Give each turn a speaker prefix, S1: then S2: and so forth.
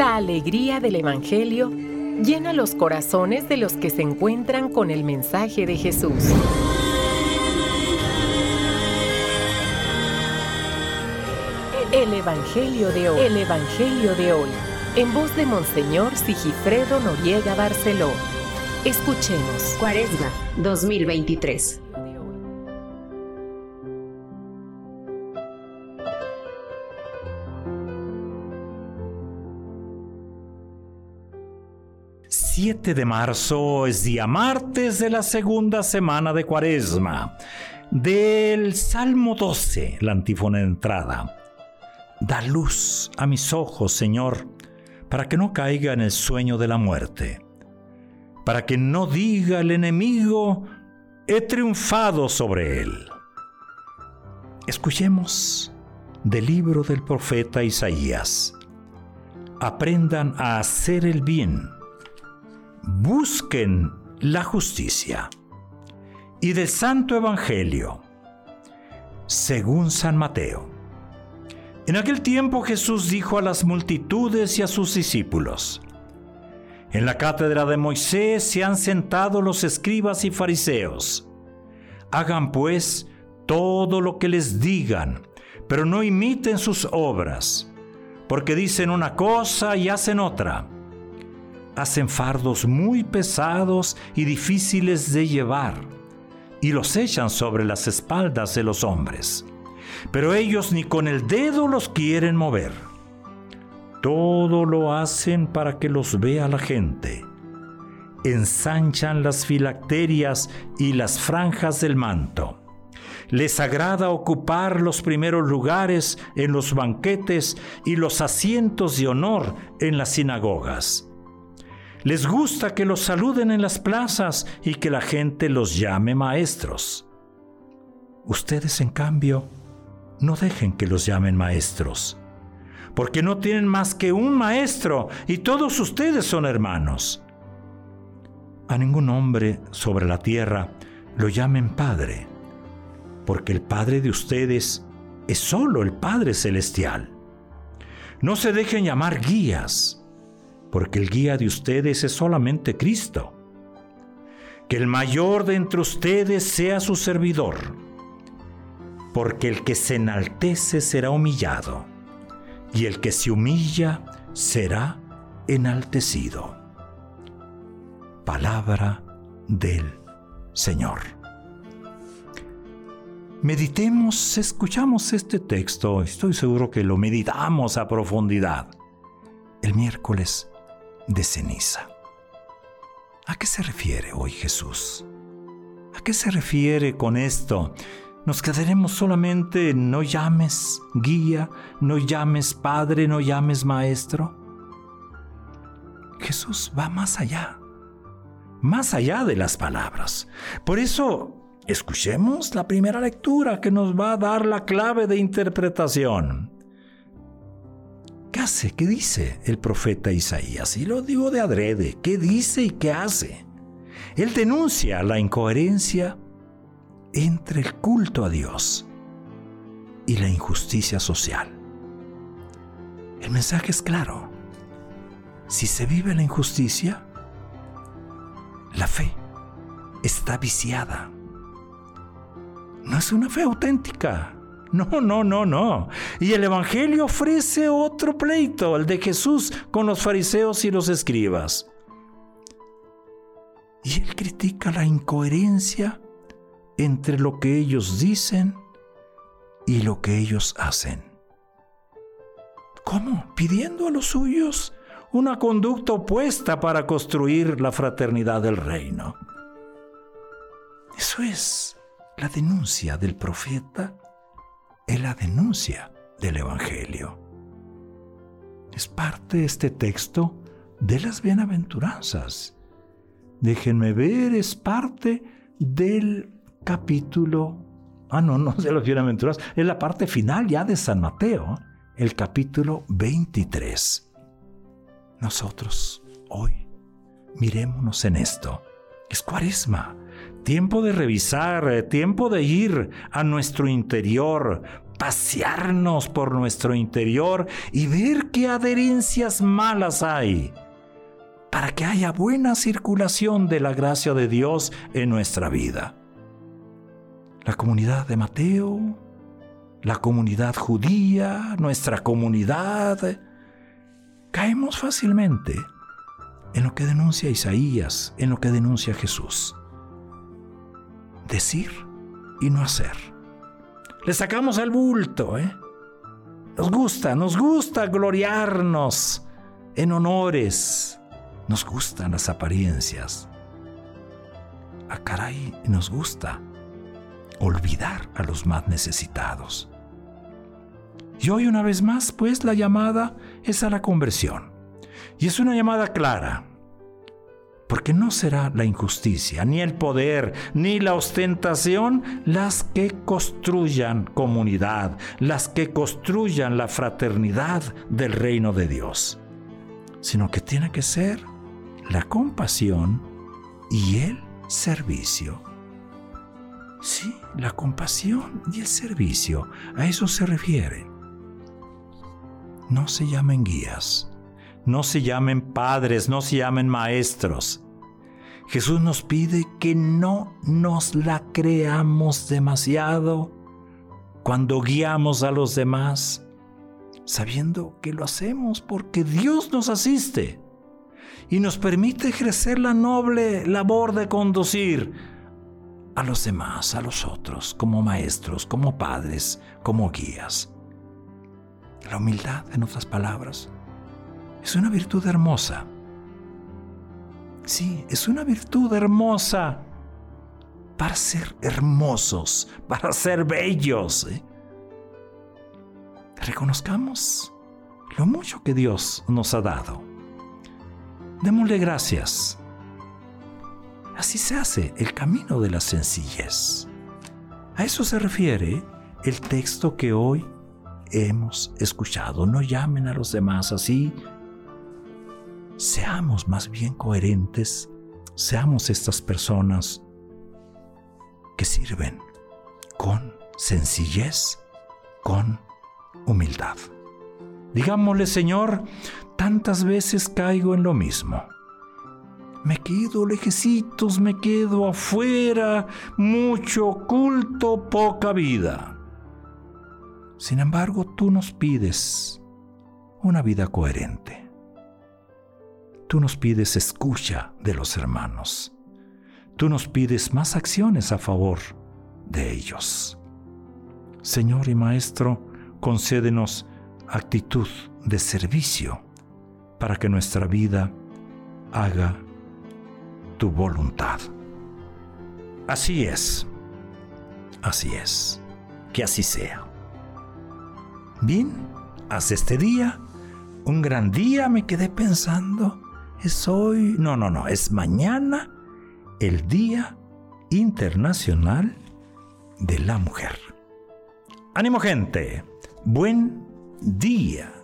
S1: La alegría del Evangelio llena los corazones de los que se encuentran con el mensaje de Jesús. El Evangelio de hoy. El Evangelio de hoy. En voz de Monseñor Sigifredo Noriega Barceló. Escuchemos.
S2: Cuaresma 2023.
S3: ...7 de marzo es día martes de la segunda semana de Cuaresma. Del Salmo 12, la antífona de entrada. Da luz a mis ojos, Señor, para que no caiga en el sueño de la muerte. Para que no diga el enemigo, he triunfado sobre él. Escuchemos del libro del profeta Isaías. Aprendan a hacer el bien. Busquen la justicia. Y del Santo Evangelio, según San Mateo. En aquel tiempo Jesús dijo a las multitudes y a sus discípulos: en la cátedra de Moisés se han sentado los escribas y fariseos. Hagan pues todo lo que les digan, pero no imiten sus obras, porque dicen una cosa y hacen otra. Hacen fardos muy pesados y difíciles de llevar, y los echan sobre las espaldas de los hombres. Pero ellos ni con el dedo los quieren mover. Todo lo hacen para que los vea la gente. Ensanchan las filacterias y las franjas del manto. Les agrada ocupar los primeros lugares en los banquetes y los asientos de honor en las sinagogas. Les gusta que los saluden en las plazas y que la gente los llame maestros. Ustedes, en cambio, no dejen que los llamen maestros, porque no tienen más que un maestro y todos ustedes son hermanos. A ningún hombre sobre la tierra lo llamen Padre, porque el Padre de ustedes es solo el Padre Celestial. No se dejen llamar guías, porque el guía de ustedes es solamente Cristo. Que el mayor de entre ustedes sea su servidor, porque el que se enaltece será humillado, y el que se humilla será enaltecido. Palabra del Señor. Meditemos, escuchamos este texto, estoy seguro que lo meditamos a profundidad. El miércoles de ceniza. ¿A qué se refiere hoy Jesús? ¿A qué se refiere con esto? ¿Nos quedaremos solamente en no llames guía, no llames padre, no llames maestro? Jesús va más allá de las palabras. Por eso, escuchemos la primera lectura que nos va a dar la clave de interpretación. ¿Qué hace? ¿Qué dice el profeta Isaías? Y lo digo de adrede. ¿Qué dice y qué hace? Él denuncia la incoherencia entre el culto a Dios y la injusticia social. El mensaje es claro. Si se vive la injusticia, la fe está viciada. No es una fe auténtica. No. Y el Evangelio ofrece otro pleito, el de Jesús con los fariseos y los escribas. Y él critica la incoherencia entre lo que ellos dicen y lo que ellos hacen. ¿Cómo? Pidiendo a los suyos una conducta opuesta para construir la fraternidad del reino. Eso es la denuncia del profeta. Es la denuncia del Evangelio. Es parte de este texto de las bienaventuranzas. Déjenme ver, es parte del capítulo... no de las bienaventuranzas, es la parte final ya de San Mateo, el capítulo 23. Nosotros, hoy, mirémonos en esto. Es Cuaresma. Tiempo de revisar, tiempo de ir a nuestro interior pasearnos por nuestro interior y ver qué adherencias malas hay, para que haya buena circulación de la gracia de Dios en nuestra vida. La comunidad de Mateo, la comunidad judía, nuestra comunidad, caemos fácilmente en lo que denuncia Isaías, en lo que denuncia Jesús. Decir y no hacer. Le sacamos el bulto, Nos gusta gloriarnos en honores. Nos gustan las apariencias. Caray, nos gusta olvidar a los más necesitados. Y hoy una vez más, pues, la llamada es a la conversión. Y es una llamada clara, porque no será la injusticia, ni el poder, ni la ostentación las que construyan comunidad, las que construyan la fraternidad del reino de Dios, sino que tiene que ser la compasión y el servicio. Sí, la compasión y el servicio, a eso se refiere. No se llamen guías, no se llamen padres, no se llamen maestros. Jesús nos pide que no nos la creamos demasiado cuando guiamos a los demás, sabiendo que lo hacemos porque Dios nos asiste y nos permite ejercer la noble labor de conducir a los demás, a los otros, como maestros, como padres, como guías. La humildad, en otras palabras, es una virtud hermosa. Sí, es una virtud hermosa para ser hermosos, para ser bellos. Reconozcamos lo mucho que Dios nos ha dado. Démosle gracias. Así se hace el camino de la sencillez. A eso se refiere el texto que hoy hemos escuchado. No llamen a los demás así. Seamos más bien coherentes. Seamos estas personas que sirven con sencillez, con humildad. Digámosle: Señor, tantas veces caigo en lo mismo. Me quedo lejecitos, me quedo afuera, mucho culto, poca vida. Sin embargo, tú nos pides una vida coherente. Tú nos pides escucha de los hermanos. Tú nos pides más acciones a favor de ellos. Señor y Maestro, concédenos actitud de servicio para que nuestra vida haga tu voluntad. Así es, que así sea. Bien, hasta este día, un gran día, me quedé pensando, es hoy, no, es mañana, el Día Internacional de la Mujer. ¡Ánimo, gente! ¡Buen día!